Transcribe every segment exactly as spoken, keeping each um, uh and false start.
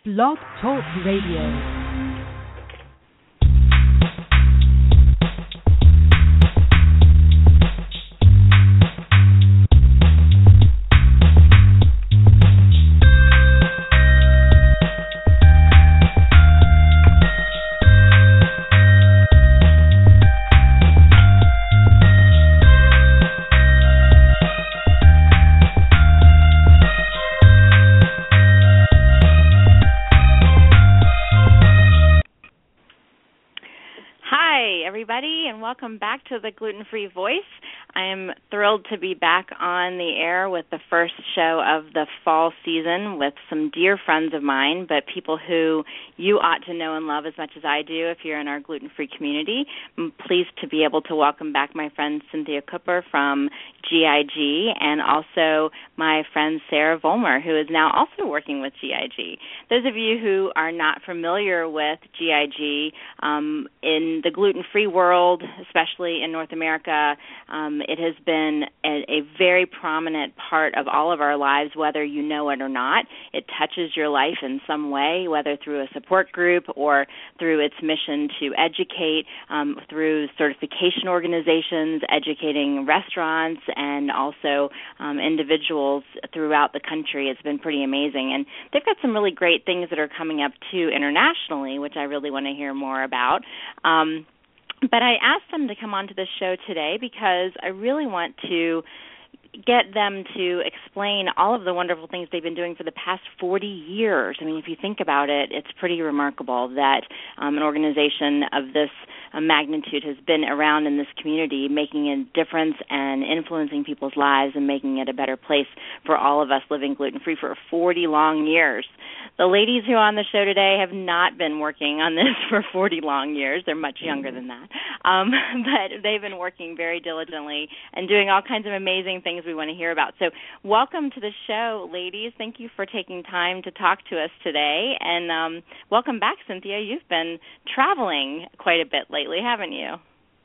Blog Talk Radio. Welcome back to the Gluten-Free Voice. I am thrilled to be back on the air with the first show of the fall season with some dear friends of mine, but people who you ought to know and love as much as I do if you're in our gluten-free community. I'm pleased to be able to welcome back my friend Cynthia Cooper from G I G and also my friend Sarah Vollmer, who is now also working with G I G. Those of you who are not familiar with G I G, um, in the gluten-free world, especially in North America, um, it has been a, a very prominent part of all of our lives, whether you know it or not. It touches your life in some way, whether through a support group or through its mission to educate, um, through certification organizations, educating restaurants, and also um, individuals throughout the country. It's been pretty amazing. And they've got some really great things that are coming up, too, internationally, which I really want to hear more about. Um, But I asked them to come onto this show today because I really want to get them to explain all of the wonderful things they've been doing for the past forty years. I mean, if you think about it, it's pretty remarkable that um, an organization of this uh, magnitude has been around in this community, making a difference and influencing people's lives and making it a better place for all of us living gluten-free for forty long years. The ladies who are on the show today have not been working on this for forty long years. They're much younger than that. Um, but they've been working very diligently and doing all kinds of amazing things we want to hear about. So welcome to the show, ladies. Thank you for taking time to talk to us today. And um, welcome back, Cynthia. You've been traveling quite a bit lately, haven't you?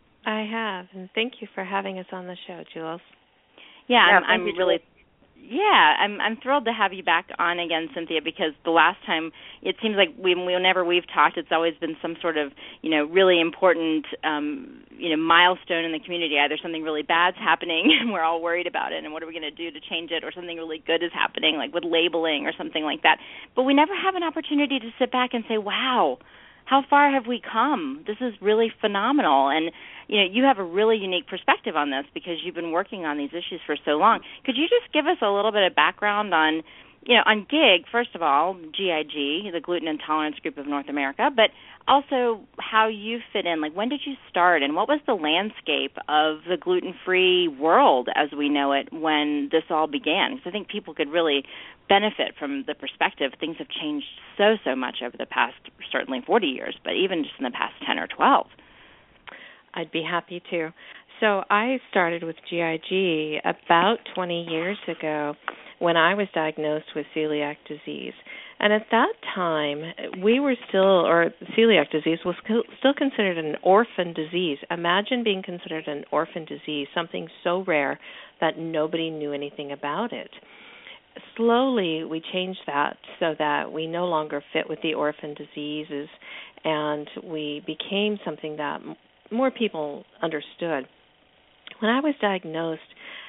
I have, and thank you for having us on the show, Jules. Yeah, yeah I'm, I'm really... Yeah, I'm I'm thrilled to have you back on again, Cynthia, because the last time it seems like we, whenever we've talked, it's always been some sort of, you know, really important, um, you know, milestone in the community. Either something really bad's happening and we're all worried about it and what are we going to do to change it, or something really good is happening, like with labeling or something like that. But we never have an opportunity to sit back and say, wow, how far have we come? This is really phenomenal. And, you know, you have a really unique perspective on this because you've been working on these issues for so long. Could you just give us a little bit of background on, you know, on GIG, first of all, G I G, the Gluten Intolerance Group of North America, but also how you fit in? Like, when did you start, and what was the landscape of the gluten-free world as we know it when this all began? Because I think people could really benefit from the perspective. Things have changed so, so much over the past, certainly forty years, but even just in the past ten or twelve. I'd be happy to. So I started with G I G about twenty years ago when I was diagnosed with celiac disease. And at that time, we were still, or celiac disease was still considered an orphan disease. Imagine being considered an orphan disease, something so rare that nobody knew anything about it. Slowly, we changed that so that we no longer fit with the orphan diseases, and we became something that more people understood. When I was diagnosed,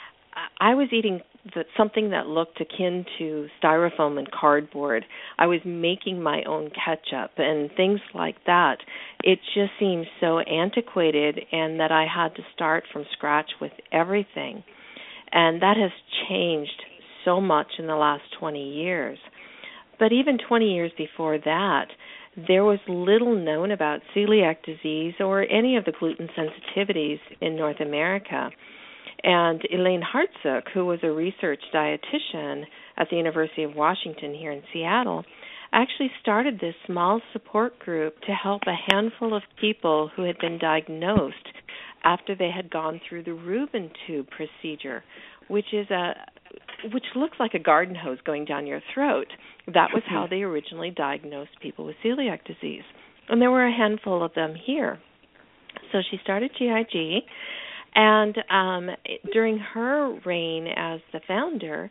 I was eating the, something that looked akin to styrofoam and cardboard. I was making my own ketchup and things like that. It just seemed so antiquated, and that I had to start from scratch with everything. And that has changed so much in the last twenty years. But even twenty years before that, there was little known about celiac disease or any of the gluten sensitivities in North America. And Elaine Hartsook, who was a research dietitian at the University of Washington here in Seattle, actually started this small support group to help a handful of people who had been diagnosed after they had gone through the Rubin tube procedure, which is a which looks like a garden hose going down your throat. That was how they originally diagnosed people with celiac disease. And there were a handful of them here. So she started G I G, and um, during her reign as the founder,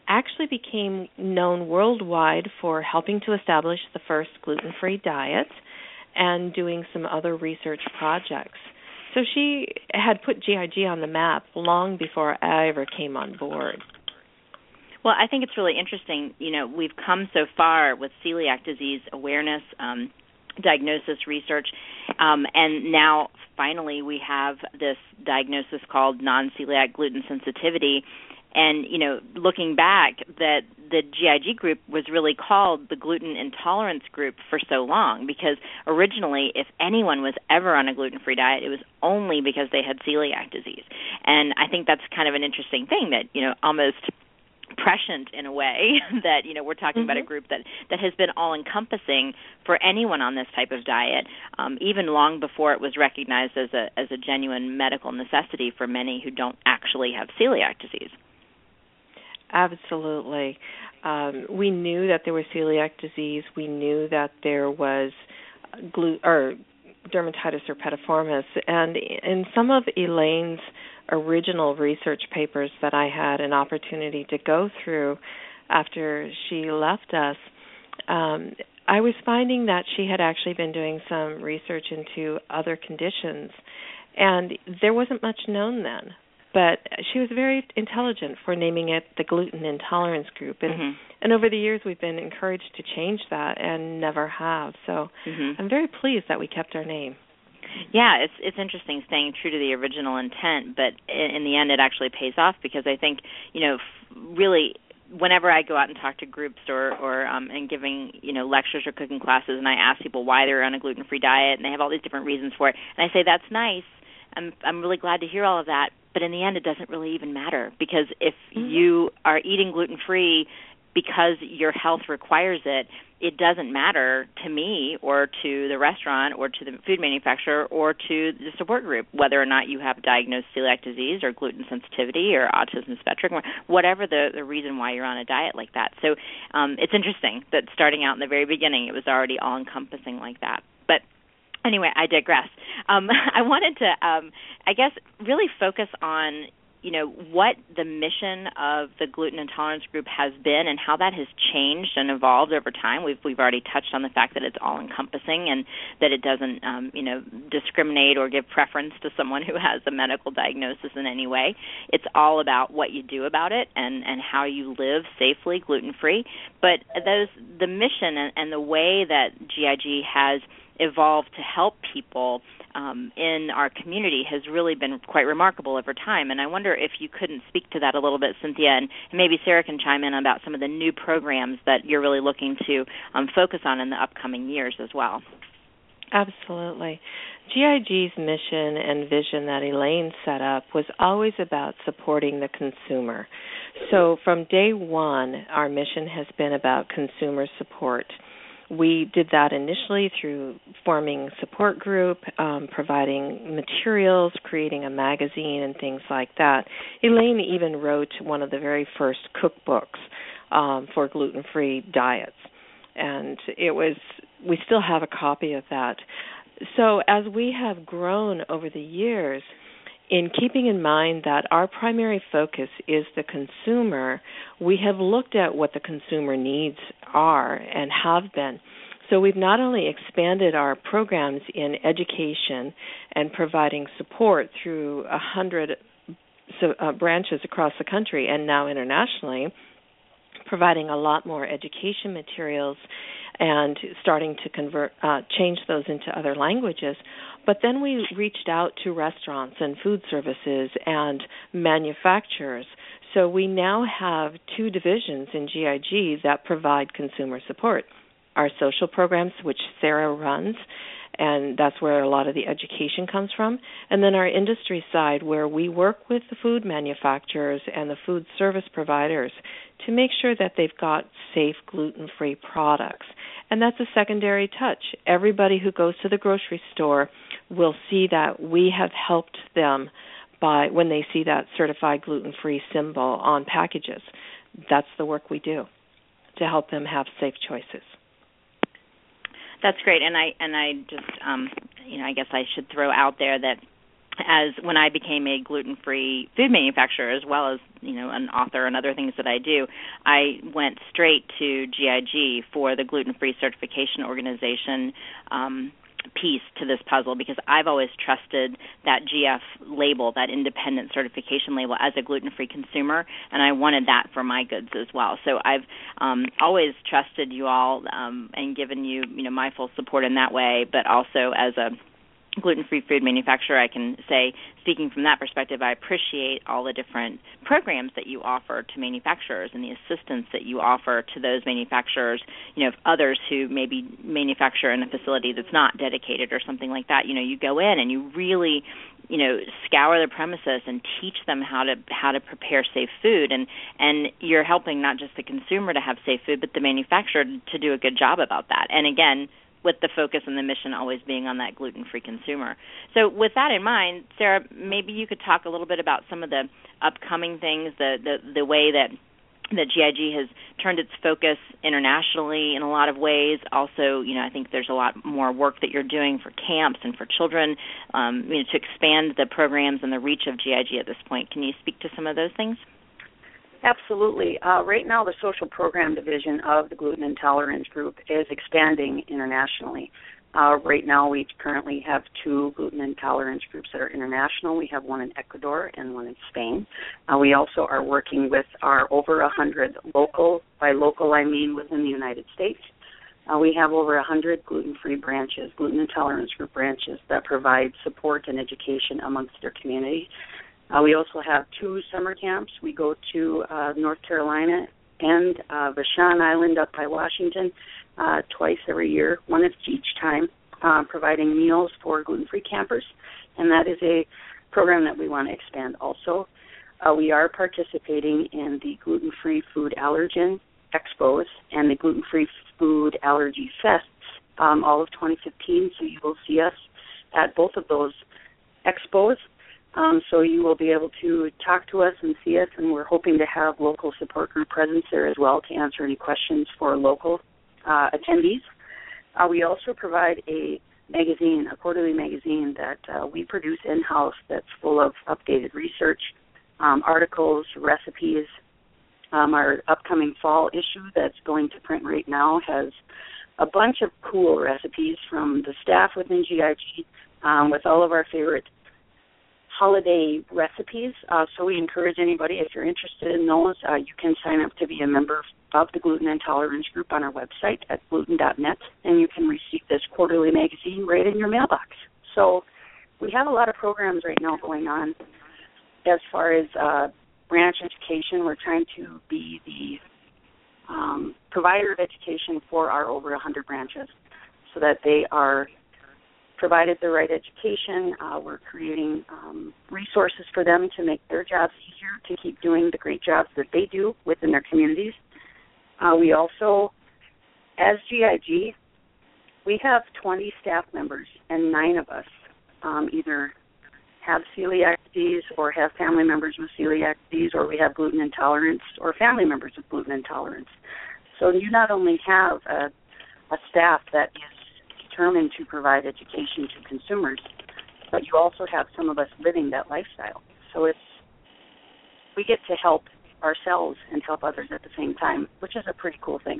actually became known worldwide for helping to establish the first gluten-free diet and doing some other research projects. So she had put G I G on the map long before I ever came on board. Well, I think it's really interesting. You know, we've come so far with celiac disease awareness, um, diagnosis, research, um, and now finally we have this diagnosis called non-celiac gluten sensitivity. And, you know, looking back, that the G I G group was really called the gluten intolerance group for so long, because originally if anyone was ever on a gluten-free diet, it was only because they had celiac disease. And I think that's kind of an interesting thing that, you know, almost prescient in a way that, you know, we're talking mm-hmm. about a group that, that has been all-encompassing for anyone on this type of diet, um, even long before it was recognized as a as a genuine medical necessity for many who don't actually have celiac disease. Absolutely. Um, we knew that there was celiac disease. We knew that there was glu- or dermatitis herpetiformis. And in some of Elaine's original research papers that I had an opportunity to go through after she left us, um, I was finding that she had actually been doing some research into other conditions, and there wasn't much known then. But she was very intelligent for naming it the gluten intolerance group. And, mm-hmm. and over the years, we've been encouraged to change that and never have. So mm-hmm. I'm very pleased that we kept our name. Yeah, it's it's interesting staying true to the original intent, but in, in the end it actually pays off, because I think, you know, really whenever I go out and talk to groups or, or um, and giving, you know, lectures or cooking classes, and I ask people why they're on a gluten-free diet, and they have all these different reasons for it, and I say, that's nice. I'm I'm really glad to hear all of that, but in the end it doesn't really even matter, because if mm-hmm. you are eating gluten-free because your health requires it, it doesn't matter to me or to the restaurant or to the food manufacturer or to the support group whether or not you have diagnosed celiac disease or gluten sensitivity or autism spectrum, or whatever the, the reason why you're on a diet like that. So um, it's interesting that starting out in the very beginning, it was already all-encompassing like that. But anyway, I digress. Um, I wanted to, um, I guess, really focus on, you know, what the mission of the gluten intolerance group has been and how that has changed and evolved over time. We've we've already touched on the fact that it's all-encompassing and that it doesn't, um, you know, discriminate or give preference to someone who has a medical diagnosis in any way. It's all about what you do about it and, and how you live safely, gluten-free. But those the mission and, and the way that G I G has evolved to help people um, in our community has really been quite remarkable over time. And I wonder if you couldn't speak to that a little bit, Cynthia, and maybe Sarah can chime in about some of the new programs that you're really looking to um, focus on in the upcoming years as well. Absolutely. G I G's mission and vision that Elaine set up was always about supporting the consumer. So from day one, our mission has been about consumer support. We did that initially through forming a support group, um, providing materials, creating a magazine, and things like that. Elaine even wrote one of the very first cookbooks um, for gluten-free diets, and it was we still have a copy of that. So as we have grown over the years, in keeping in mind that our primary focus is the consumer, we have looked at what the consumer needs are and have been. So we've not only expanded our programs in education and providing support through a hundred so, uh, branches across the country and now internationally, providing a lot more education materials and starting to convert, uh, change those into other languages. But then we reached out to restaurants and food services and manufacturers. So we now have two divisions in G I G that provide consumer support. Our social programs, which Sarah runs, and that's where a lot of the education comes from. And then our industry side, where we work with the food manufacturers and the food service providers to make sure that they've got safe gluten-free products. And that's a secondary touch. Everybody who goes to the grocery store will see that we have helped them by when they see that certified gluten-free symbol on packages. That's the work we do to help them have safe choices. That's great, and I and I just um, you know I guess I should throw out there that as when I became a gluten-free food manufacturer, as well as, you know, an author and other things that I do, I went straight to G I G for the gluten-free certification organization um, piece to this puzzle, because I've always trusted that G F label, that independent certification label, as a gluten-free consumer, and I wanted that for my goods as well. So I've um, always trusted you all um, and given you, you know, my full support in that way, but also as a gluten-free food manufacturer, I can say, speaking from that perspective, I appreciate all the different programs that you offer to manufacturers and the assistance that you offer to those manufacturers, you know, others who maybe manufacture in a facility that's not dedicated or something like that. You know, you go in and you really, you know, scour the premises and teach them how to how to prepare safe food, and and you're helping not just the consumer to have safe food, but the manufacturer to do a good job about that. And again, with the focus and the mission always being on that gluten-free consumer. So with that in mind, Sarah, maybe you could talk a little bit about some of the upcoming things, the the, the way that that G I G has turned its focus internationally in a lot of ways. Also, you know, I think there's a lot more work that you're doing for camps and for children, um, you know, to expand the programs and the reach of G I G at this point. Can you speak to some of those things? Absolutely. Uh, right now, the social program division of the Gluten Intolerance Group is expanding internationally. Uh, right now, we currently have two gluten intolerance groups that are international. We have one in Ecuador and one in Spain. Uh, we also are working with our over one hundred local, by local I mean within the United States. Uh, we have over one hundred gluten-free branches, gluten intolerance group branches that provide support and education amongst their community. Uh, we also have two summer camps. We go to uh, North Carolina and uh, Vashon Island up by Washington uh, twice every year, one at each time, uh, providing meals for gluten-free campers. And that is a program that we want to expand also. Uh, we are participating in the Gluten-Free Food Allergen Expos and the Gluten-Free Food Allergy Fests um, all of twenty fifteen, so you will see us at both of those expos. Um, so you will be able to talk to us and see us, and we're hoping to have local support group presence there as well to answer any questions for local uh, attendees. Uh, we also provide a magazine, a quarterly magazine that uh, we produce in-house that's full of updated research, um, articles, recipes. Um, our upcoming fall issue that's going to print right now has a bunch of cool recipes from the staff within G I G um, with all of our favorite holiday recipes. Uh, so we encourage anybody, if you're interested in those, uh, you can sign up to be a member of the Gluten Intolerance Group on our website at gluten dot net, and you can receive this quarterly magazine right in your mailbox. So we have a lot of programs right now going on as far as uh, branch education. We're trying to be the um, provider of education for our over one hundred branches so that they are provided the right education. Uh, we're creating um, resources for them to make their jobs easier, to keep doing the great jobs that they do within their communities. Uh, we also, as G I G, we have twenty staff members, and nine of us um, either have celiac disease or have family members with celiac disease, or we have gluten intolerance or family members with gluten intolerance. So you not only have a, a staff that is determined to provide education to consumers, but you also have some of us living that lifestyle. So it's we get to help ourselves and help others at the same time, which is a pretty cool thing.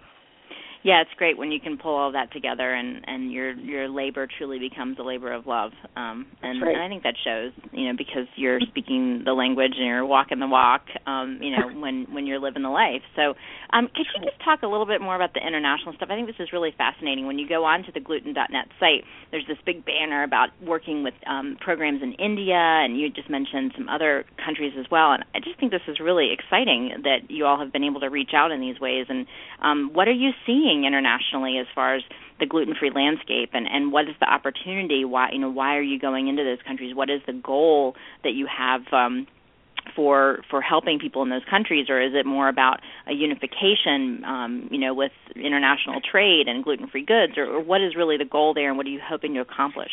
Yeah, it's great when you can pull all that together, and, and your your labor truly becomes a labor of love. Um, and, right. and I think that shows, you know, because you're speaking the language and you're walking the walk, um, you know, when, when you're living the life. So um, could you just talk a little bit more about the international stuff? I think this is really fascinating. When you go onto the gluten dot net site, there's this big banner about working with um, programs in India, and you just mentioned some other countries as well. And I just think this is really exciting that you all have been able to reach out in these ways. And um, what are you seeing internationally as far as the gluten-free landscape, and, and what is the opportunity? Why you know why are you going into those countries? What is the goal that you have um, for for helping people in those countries, or is it more about a unification, um, you know, with international trade and gluten-free goods, or, or what is really the goal there, and what are you hoping to accomplish?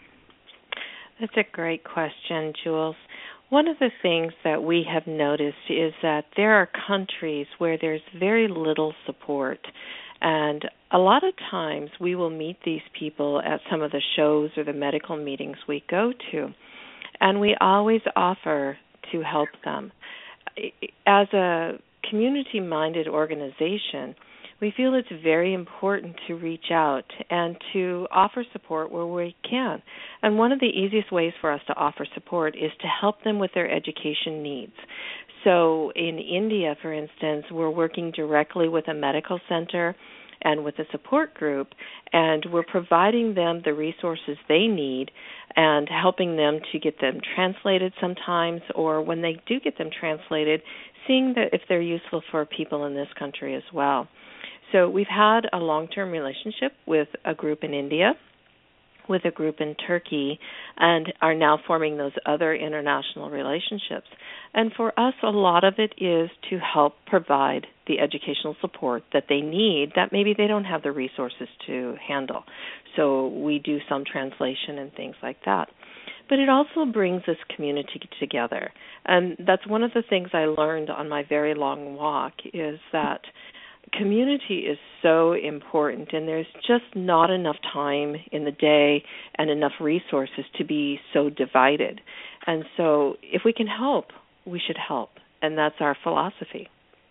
That's a great question, Jules. One of the things that we have noticed is that there are countries where there's very little support. And a lot of times we will meet these people at some of the shows or the medical meetings we go to. and we always offer to help them. As a community-minded organization, we feel it's very important to reach out and to offer support where we can. And one of the easiest ways for us to offer support is to help them with their education needs. So in India, for instance, we're working directly with a medical center and with a support group, and we're providing them the resources they need and helping them to get them translated sometimes, or when they do get them translated, seeing that if they're useful for people in this country as well. So we've had a long-term relationship with a group in India, with a group in Turkey, and are now forming those other international relationships. And for us, a lot of it is to help provide the educational support that they need that maybe they don't have the resources to handle. So we do some translation and things like that. But it also brings this community together. And that's one of the things I learned on my very long walk, is that community is so important, and there's just not enough time in the day and enough resources to be so divided. And so if we can help, we should help, and that's our philosophy.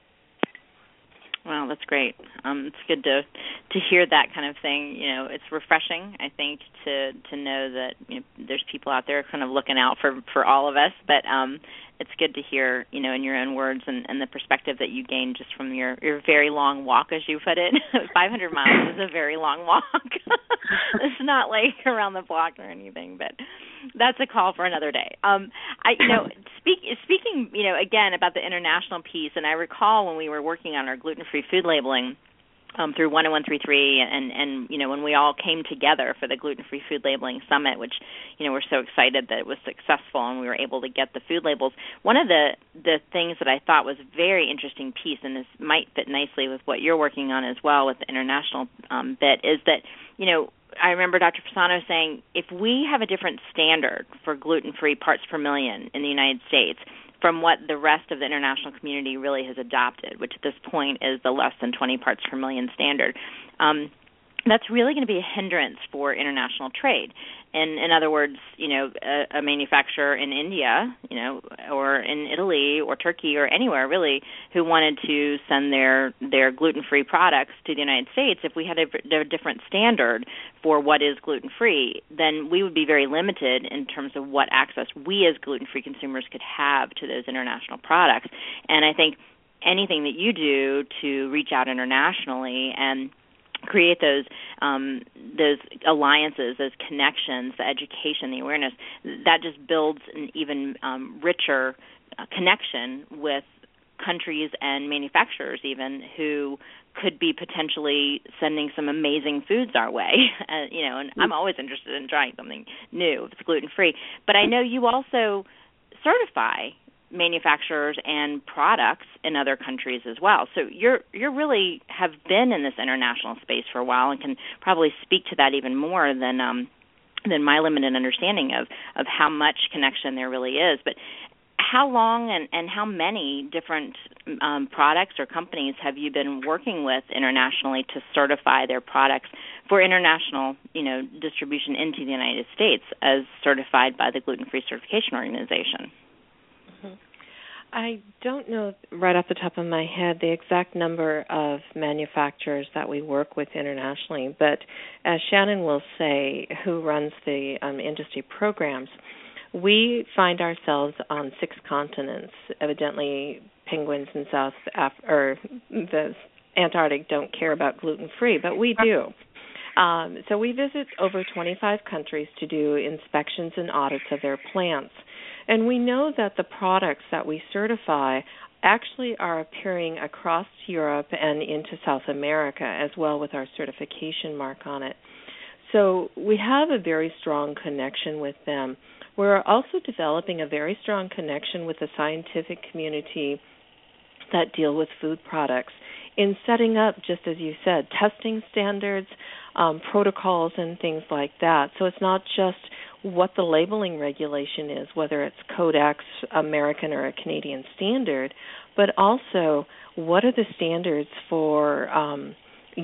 Wow, that's great. Um, it's good to to hear that kind of thing. You know, it's refreshing, I think, to to know that, you know, there's people out there kind of looking out for, for all of us. But um, it's good to hear, you know, in your own words and, and the perspective that you gained just from your, your very long walk, as you put it. five hundred miles is a very long walk. It's not like around the block or anything, but that's a call for another day. Um, I, you know, speak, speaking, you know, again about the international piece, and I recall when we were working on our gluten-free food labeling um, through one oh one three three, and, and, you know, when we all came together for the Gluten-Free Food Labeling Summit, which, you know, we're so excited that it was successful and we were able to get the food labels. One of the, the things that I thought was a very interesting piece, and this might fit nicely with what you're working on as well with the international um, bit, is that, you know, I remember Doctor Fasano saying, if we have a different standard for gluten-free parts per million in the United States from what the rest of the international community really has adopted, which at this point is the less than twenty parts per million standard, um, that's really going to be a hindrance for international trade. And in other words, you know, a, a manufacturer in India, you know, or in Italy or Turkey or anywhere really who wanted to send their, their gluten-free products to the United States, if we had a, a different standard for what is gluten-free, then we would be very limited in terms of what access we as gluten-free consumers could have to those international products. And I think anything that you do to reach out internationally and create those um, those alliances, those connections, the education, the awareness, that just builds an even um, richer uh, connection with countries and manufacturers even who could be potentially sending some amazing foods our way. Uh, you know, and I'm always interested in trying something new if it's gluten-free. But I know you also certify manufacturers and products in other countries as well. So you're you're really have been in this international space for a while and can probably speak to that even more than um, than my limited understanding of, of how much connection there really is. But how long and, and how many different um, products or companies have you been working with internationally to certify their products for international, you know, distribution into the United States as certified by the Gluten-Free Certification Organization? I don't know right off the top of my head the exact number of manufacturers that we work with internationally, but as Shannon will say, who runs the um, industry programs, we find ourselves on six continents. Evidently, penguins in South Af- or the Antarctic don't care about gluten-free, but we do. Um, so we visit over twenty-five countries to do inspections and audits of their plants. And we know that the products that we certify actually are appearing across Europe and into South America as well with our certification mark on it. So we have a very strong connection with them. We're also developing a very strong connection with the scientific community that deal with food products in setting up, just as you said, testing standards, um, protocols, and things like that. So it's not just what the labeling regulation is, whether it's Codex, American, or a Canadian standard, but also what are the standards for um,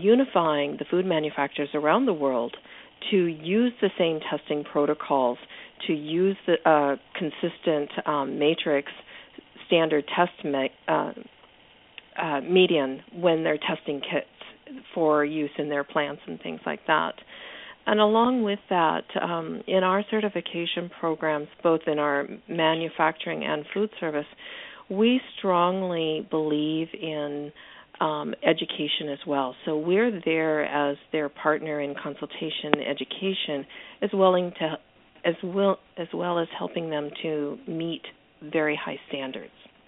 unifying the food manufacturers around the world to use the same testing protocols to use the uh, consistent um, matrix standard test me- uh, uh, median when they're testing kits for use in their plants and things like that. And along with that, um, in our certification programs, both in our manufacturing and food service, we strongly believe in um, education as well. So we're there as their partner in consultation and education, as willing to, as well as well as helping them to meet very high standards.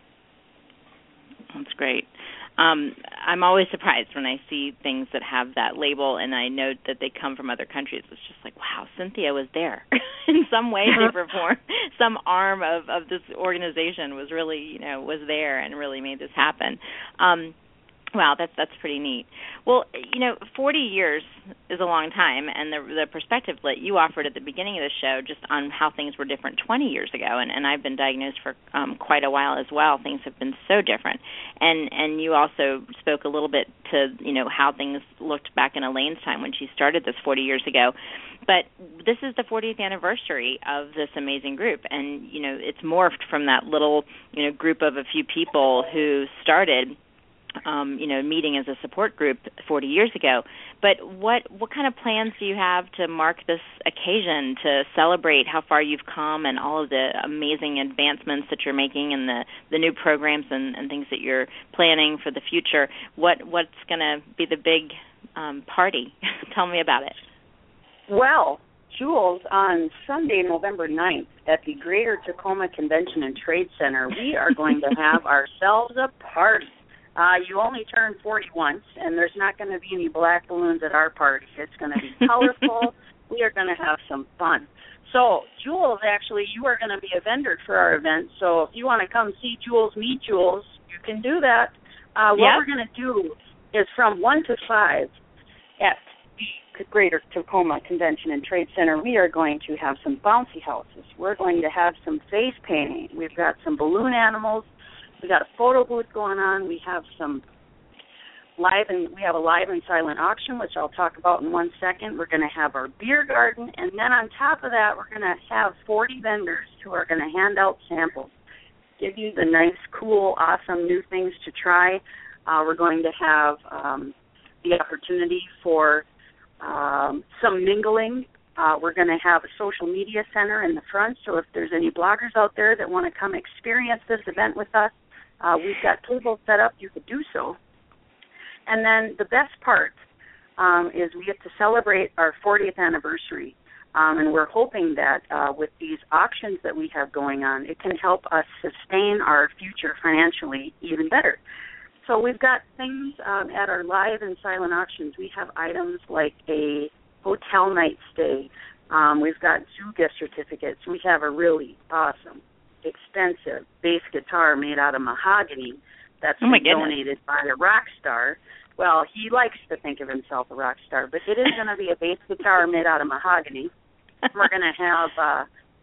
That's great. Um, I'm always surprised when I see things that have that label, and I know that they come from other countries. It's just like, wow, Cynthia was there in some way, shape, or form. Some arm of, of this organization was really, you know, was there and really made this happen. Um, Wow, that's that's pretty neat. Well, you know, forty years is a long time, and the the perspective that you offered at the beginning of the show just on how things were different twenty years ago, and, and I've been diagnosed for um, quite a while as well. Things have been so different. And and you also spoke a little bit to, you know, how things looked back in Elaine's time when she started this forty years ago. But this is the fortieth anniversary of this amazing group, and, you know, it's morphed from that little, you know, group of a few people who started Um, you know, meeting as a support group forty years ago. But what what kind of plans do you have to mark this occasion, to celebrate how far you've come and all of the amazing advancements that you're making and the, the new programs and, and things that you're planning for the future? What What's going to be the big um, party? Tell me about it. Well, Jules, on Sunday, November ninth, at the Greater Tacoma Convention and Trade Center, we are going to have ourselves a party. Uh, you only turn forty once, and there's not going to be any black balloons at our party. It's going to be colorful. We are going to have some fun. So, Jules, actually, you are going to be a vendor for our event. So if you want to come see Jules, meet Jules, you can do that. Uh, what yep. we're going to do is from one to five at the Greater Tacoma Convention and Trade Center, we are going to have some bouncy houses. We're going to have some face painting. We've got some balloon animals. We got a photo booth going on. We have some live and we have a live and silent auction, which I'll talk about in one second. We're going to have our beer garden, and then on top of that, we're going to have forty vendors who are going to hand out samples, give you the nice, cool, awesome new things to try. Uh, we're going to have um, the opportunity for um, some mingling. Uh, we're going to have a social media center in the front, so if there's any bloggers out there that want to come experience this event with us, Uh, we've got tables set up. You could do so. And then the best part um, is we get to celebrate our fortieth anniversary, um, and we're hoping that uh, with these auctions that we have going on, it can help us sustain our future financially even better. So we've got things um, at our live and silent auctions. We have items like a hotel night stay. Um, we've got zoo gift certificates. We have a really awesome, expensive bass guitar made out of mahogany that's oh been donated by a rock star. Well, he likes to think of himself a rock star, but it is going to be a bass guitar made out of mahogany. We're going to have, uh,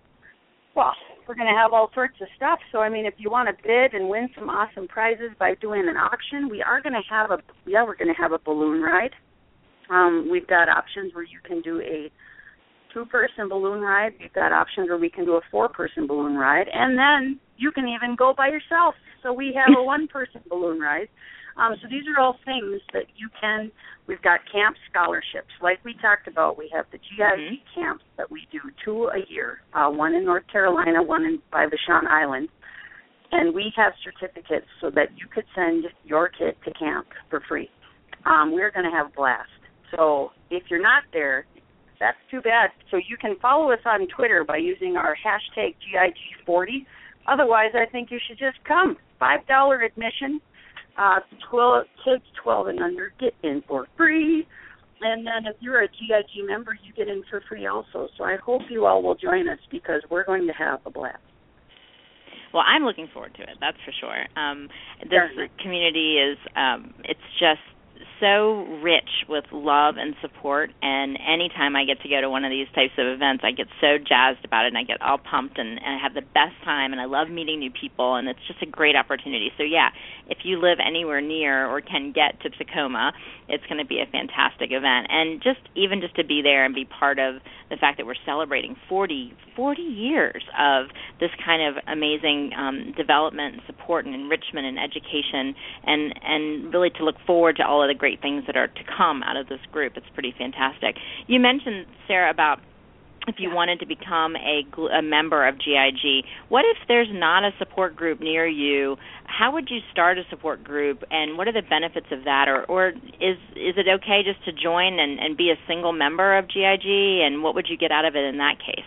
well, we're going to have all sorts of stuff. So, I mean, if you want to bid and win some awesome prizes by doing an auction, we are going to have a, yeah, we're going to have a balloon ride. Um, we've got options where you can do a two-person balloon ride. We've got options where we can do a four-person balloon ride, and then you can even go by yourself. So we have a one-person balloon ride. Um, so these are all things that you can, we've got camp scholarships. Like we talked about, we have the G I G mm-hmm. camps that we do, two a year, uh, one in North Carolina, one in, by Vashon Island. And we have certificates so that you could send your kid to camp for free. Um, we're going to have a blast. So if you're not there, that's too bad. So you can follow us on Twitter by using our hashtag G I G forty. Otherwise, I think you should just come. five dollars admission. Uh, twelve, kids twelve and under get in for free. And then if you're a G I G member, you get in for free also. So I hope you all will join us because we're going to have a blast. Well, I'm looking forward to it, that's for sure. Um, this Certainly. community is, um, it's just so rich with love and support, and anytime I get to go to one of these types of events, I get so jazzed about it, and I get all pumped, and, and I have the best time, and I love meeting new people, and it's just a great opportunity. So, yeah, if you live anywhere near or can get to Tacoma, it's going to be a fantastic event. And just even just to be there and be part of the fact that we're celebrating forty, forty years of this kind of amazing um, development and support and enrichment and education, and, and really to look forward to all of the great things that are to come out of this group. It's pretty fantastic. You mentioned, Sarah, about if you wanted to become a, a member of G I G. What if there's not a support group near you? How would you start a support group, and what are the benefits of that? Or, or is is it okay just to join and, and be a single member of G I G, and what would you get out of it in that case?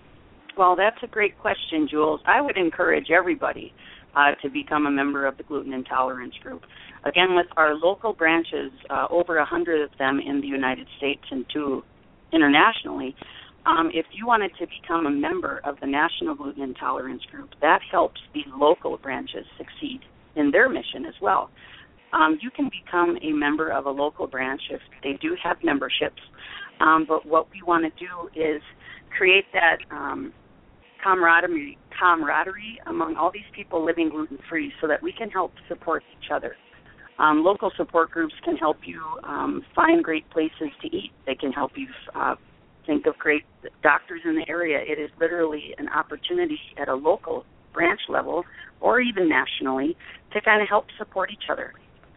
Well, that's a great question, Jules. I would encourage everybody uh, to become a member of the Gluten Intolerance Group. Again, with our local branches, uh, over one hundred of them in the United States and two internationally, Um, if you wanted to become a member of the National Gluten Intolerance Group, that helps the local branches succeed in their mission as well. Um, you can become a member of a local branch if they do have memberships, um, but what we want to do is create that um, camaraderie, camaraderie among all these people living gluten-free so that we can help support each other. Um, local support groups can help you um, find great places to eat. They can help you uh, think of great doctors in the area. It is literally an opportunity at a local branch level or even nationally to kind of help support each other.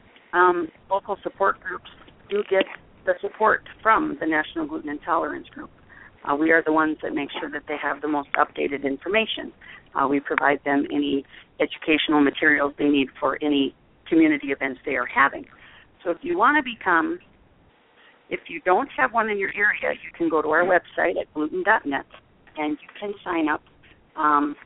Um, local support groups do get the support from the National Gluten Intolerance Group. Uh, we are the ones that make sure that they have the most updated information. Uh, we provide them any educational materials they need for any community events they are having. So if you want to become If you don't have one in your area, you can go to our website at gluten dot net, and you can sign up um,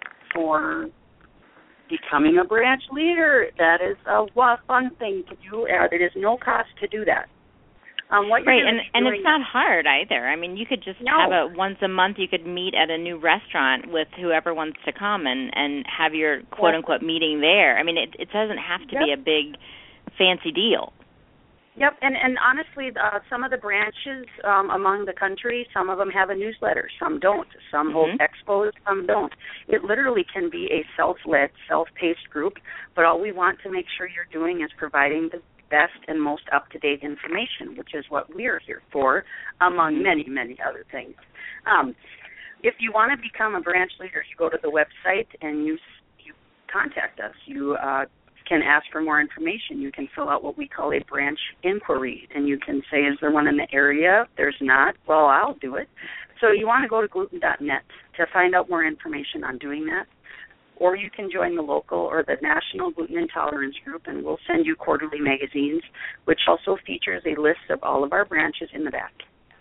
for becoming a branch leader. That is a fun thing to do, and it is no cost to do that. Um, what right, and, and it's not hard either. I mean, you could just no. have a once a month, you could meet at a new restaurant with whoever wants to come and, and have your quote-unquote meeting there. I mean, it, it doesn't have to yep. be a big, fancy deal. Yep, and, and honestly, uh, some of the branches um, among the country, some of them have a newsletter, some don't. Some mm-hmm. hold expos, some don't. It literally can be a self-led, self-paced group, but all we want to make sure you're doing is providing the best and most up-to-date information, which is what we're here for, among many, many other things. Um, if you want to become a branch leader, you go to the website and you, you contact us. You uh can ask for more information. You can fill out what we call a branch inquiry, and you can say, is there one in the area? If there's not, well, I'll do it. So you want to go to gluten dot net to find out more information on doing that, or you can join the local or the National Gluten Intolerance Group, and we'll send you quarterly magazines, which also features a list of all of our branches in the back.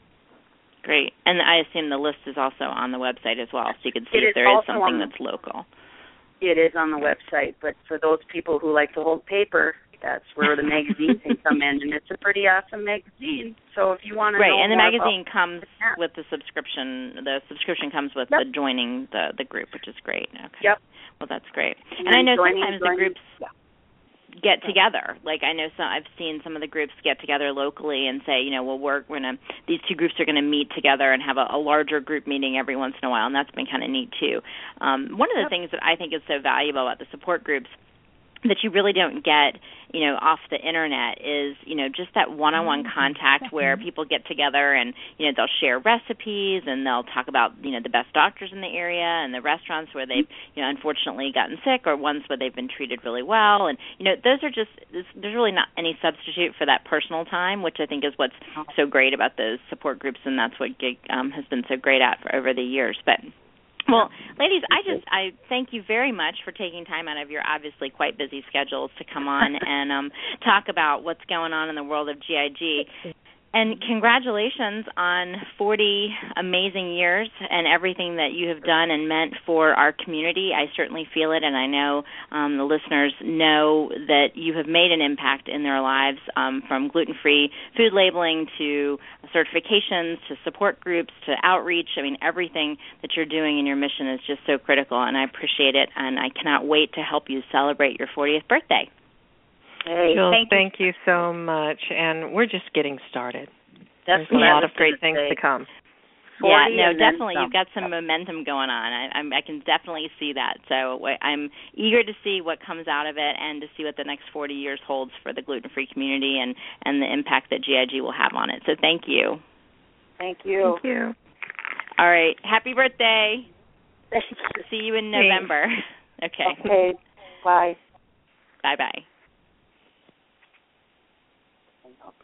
Great. And I assume the list is also on the website as well, so you can see it if there is something the- that's local. It is on the website, but for those people who like to hold paper, that's where the magazine can come in, and it's a pretty awesome magazine. So if you want to right, know and the more magazine about comes yeah. with the subscription. The subscription comes with yep. the joining the the group, which is great. Okay. Yep. Well, that's great. And, and I know joining, sometimes joining, the groups yeah. get together. Like I know some, I've seen some of the groups get together locally and say, you know, well, we're, we're gonna these two groups are going to meet together and have a, a larger group meeting every once in a while, and that's been kind of neat too. Um, one of the yep. things that I think is so valuable about the support groups that you really don't get, you know, off the internet is, you know, just that one-on-one contact where people get together and, you know, they'll share recipes and they'll talk about, you know, the best doctors in the area and the restaurants where they've, you know, unfortunately gotten sick or ones where they've been treated really well. And, you know, those are just, there's really not any substitute for that personal time, which I think is what's so great about those support groups, and that's what Gig um, has been so great at for over the years. But well, ladies, I just I thank you very much for taking time out of your obviously quite busy schedules to come on and um, talk about what's going on in the world of G I G. And congratulations on forty amazing years and everything that you have done and meant for our community. I certainly feel it, and I know um, the listeners know that you have made an impact in their lives, um, from gluten-free food labeling to certifications to support groups to outreach. I mean, everything that you're doing in your mission is just so critical, and I appreciate it, and I cannot wait to help you celebrate your fortieth birthday. Hey, Jill, thank, thank you. you so much. And we're just getting started. That's There's a what I lot was of great gonna things say. to come. Yeah, no, and then definitely. some. You've got some momentum going on. I, I'm, I can definitely see that. So wh- I'm eager to see what comes out of it and to see what the next forty years holds for the gluten-free community and, and the impact that G I G will have on it. So thank you. Thank you. Thank you. All right. Happy birthday. Thank you. See you in November. Okay. Okay. Bye. Bye-bye.